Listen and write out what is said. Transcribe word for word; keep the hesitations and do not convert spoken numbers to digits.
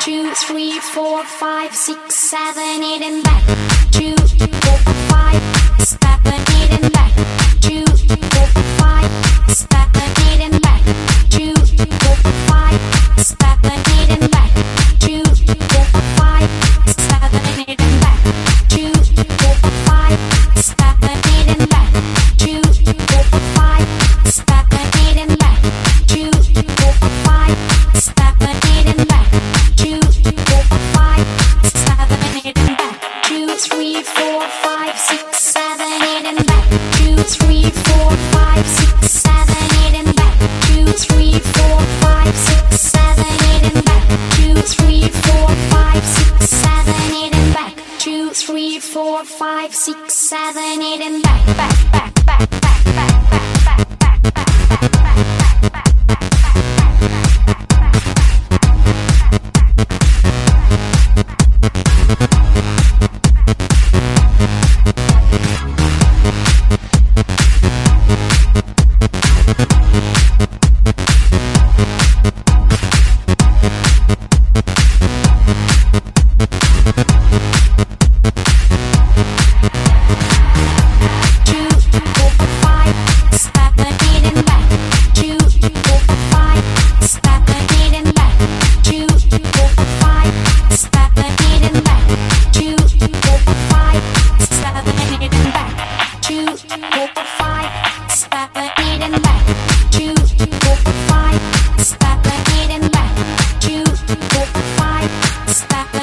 two, three, four, five, six, seven, eight, and back. Two, four, five, seven, eight, and back. Two, four, five, seven, eight, and back. Two, four, five, seven, eight, and back. Two, four, five, seven, eight, and back. Two, four, five, seven, eight, and back. Two, four, five, seven, eight, and back. Two, four, five, seven, eight, and back. Two, four, five, seven, eight, and back. Two, three, four, five, six, seven, eight, and back. Two, three, four, five, six, seven, eight, and back. Two, three, four, five, six, seven, eight, and back. Two, three, four, five, six, seven, eight, and back. Two, three, four, five, six, seven, eight, and back, back, back, back, back, back, back, back, back, back, back, back. Stop.